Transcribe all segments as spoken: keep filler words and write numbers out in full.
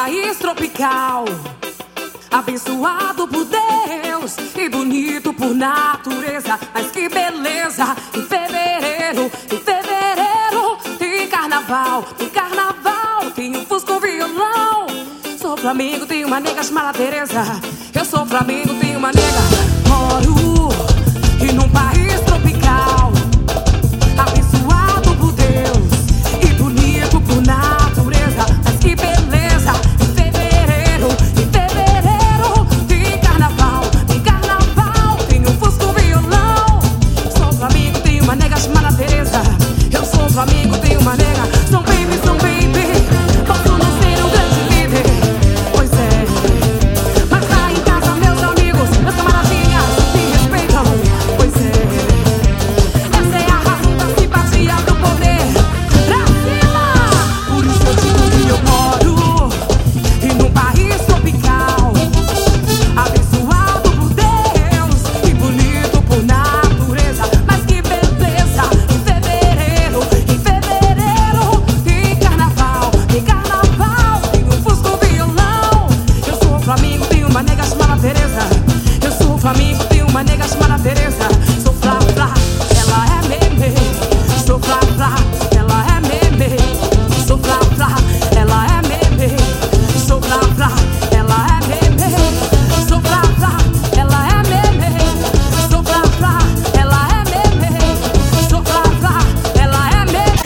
país tropical, abençoado por Deus e bonito por natureza. Mas que beleza! Em fevereiro, em fevereiro tem carnaval, tem carnaval, tem um fusco, um violão. Sou Flamengo, tenho uma nega chamada Teresa. Eu sou Flamengo, tenho uma nega. Moro e num país tropical, abençoado por Deus e bonito por natureza. Mas que beleza! Em fevereiro, em fevereiro tem carnaval, tem carnaval, tem um fusco, um violão. Sou Flamengo, tenho uma nega chamada Teresa. Eu sou Flamengo, tenho uma nega. São baby, são baby. Posso não ser um grande líder, pois é, mas lá em casa meus amigos, meus camaradinhas me respeitam, pois é. Essa é a razão da simpatia, do poder. Pra cima! Por isso eu digo que eu moro e num país tropical, abençoado por Deus e bonito por natureza. Mas que beleza! Em fevereiro, em fevereiro tem carnaval, tem carnaval, tem um fusco, um violão. Eu sou Flamengo, tenho uma nega chamada Teresa. Eu sou Flamengo, tenho uma nega chamada Teresa. Sou Flá, Flá, ela é meme. Sou Flá, Flá, ela é meme. Sou Flá, Flá, ela é meme. Sou Flá, Flá, ela é meme. Sou Flá, Flá, ela é meme. Sou Flá, Flá, ela é meme. Sou Flá, Flá, ela é meme.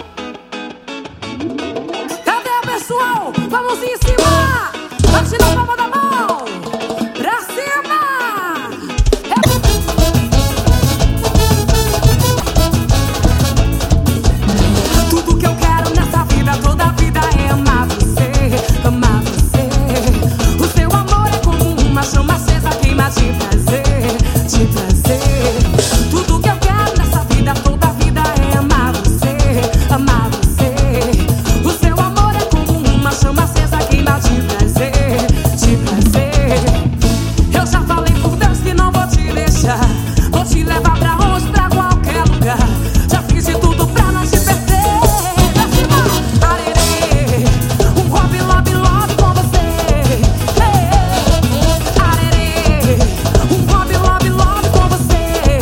Cadê o pessoal? Vamos em cima! Bate na palma da mão! Pra cima! Tudo que eu quero nessa vida, toda a vida é amar você, amar você. O seu amor é como uma chama acesa, queima de prazer, de prazer. Tudo que eu quero nessa vida, toda a vida é amar você, amar você. O seu amor é como uma chama acesa, queima de prazer, de prazer. Eu já falei por Deus que não vou te deixar, vou te levar pra onde, pra qualquer lugar. Já fiz de tudo pra não te perder. Arerê, um hobby, lobby, lobby com você. Arerê, um hobby, lobby, lobby com você.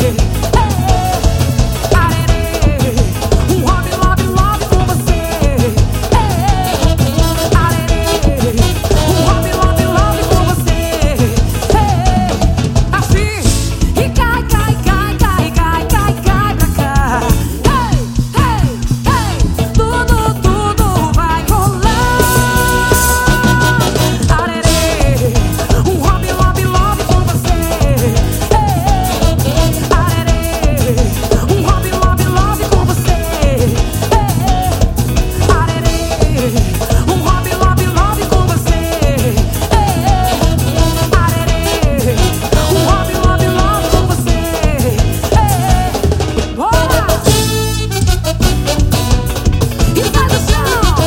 Arerê, um hobby, lobby, lobby com você. Arerê, um hobby, lobby, lobby com você. Assim, e cai, cai, cai, cai, cai, cai, cai pra cá. Ei, ei, ei, tudo, tudo vai rolar. Arerê, um hobby, lobby, lobby com você. Arerê, um hobby, lobby, lobby com você. Arerê, um hobby, lobby, lobby com você. Arerê, um hobby, lobby, lobby com você. Bora! E sai do chão!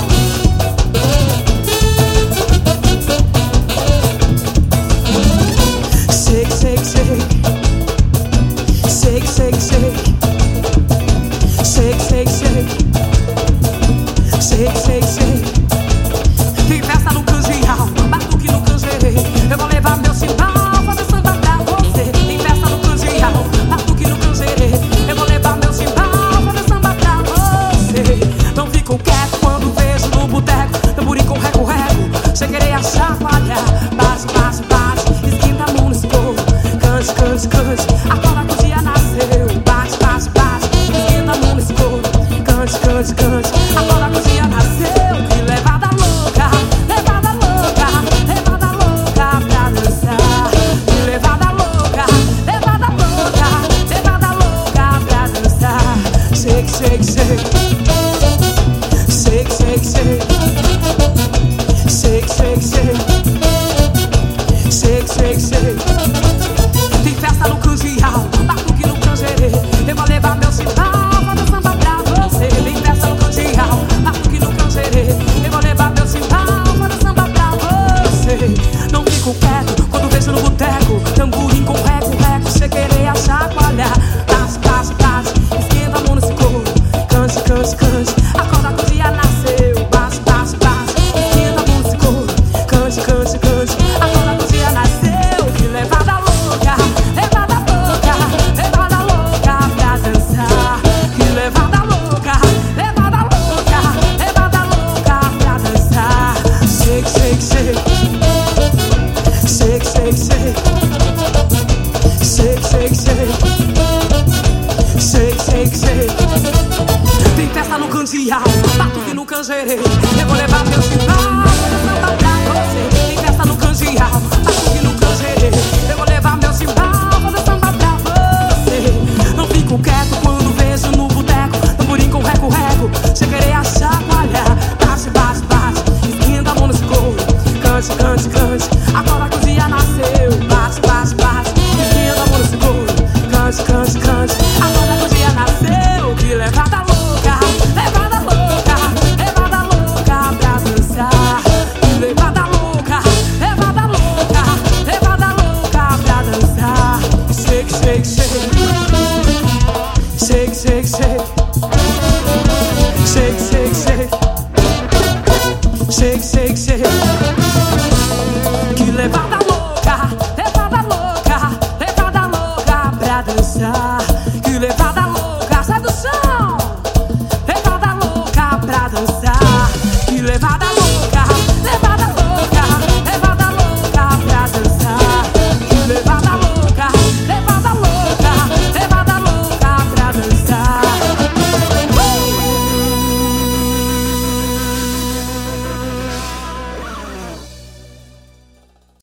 Shake, shake, shake. Shake, shake, shake. Shake, shake, shake. Shake, shake, shake. Tem festa no canjial, batuque no canjerê. Eu vou levar meu chimbal, fazer samba pra você. Tem festa no canjial, batuque no canjerê. Eu vou levar meu chimbal, fazer samba pra você. Não fico quieto quando vejo no boteco tamborim com reco-reco. Cheguei a chacoalhar, bate, bate, bate. Esquenta a mão no escuro, cante, cante, cante. Agora que o dia nasceu, bate, bate, bate. Esquenta a mão no escuro, cante, cante, cante. Agora que o dia nasceu, que levada louca, levada louca, levada louca pra dançar. Que levada louca, levada louca, levada louca pra dançar. Shake, shake, shake. Shake, shake, shake. Shake, shake, shake. Shake, shake, shake. Tem festa no canjial, batuque no canjerê. Eu vou levar meu chimbal, fazer samba pra você. Tem festa no canjial, batuque no canjerê. Eu vou levar meu chimbal, fazer samba pra você. Não fico quieto quando vejo no boteco tamborim com reco-reco. Cheguei a chacoalhar, bate, bate, bate. Esquenta a mão nesse couro, cante, cante, cante. Acorda que o dia nasceu, bate, bate, bate. Esquenta a mão nesse couro, shake, shake. Shake, shake, shake. Shake, shake, shake. Shake, shake, shake. Tem festa no candeal, batuque no canjerê. Eu vou levar meu sinal.